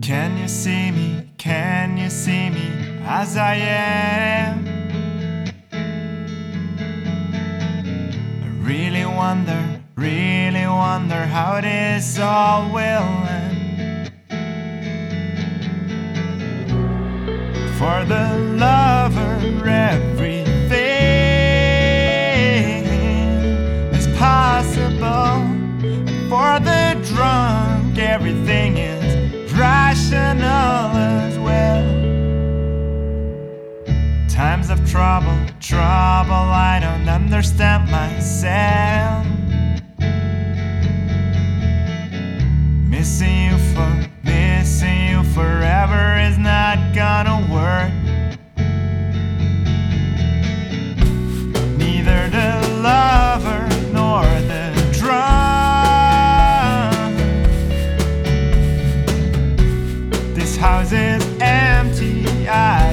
Can you see me? Can you see me as I am? I really wonder how this all will end. For the lover, everything is possible. For the drunk, everything is rational as well. Times of trouble, I don't understand myself. Missing you forever is not gonna work. Neither the lover nor the drunk. This house is empty.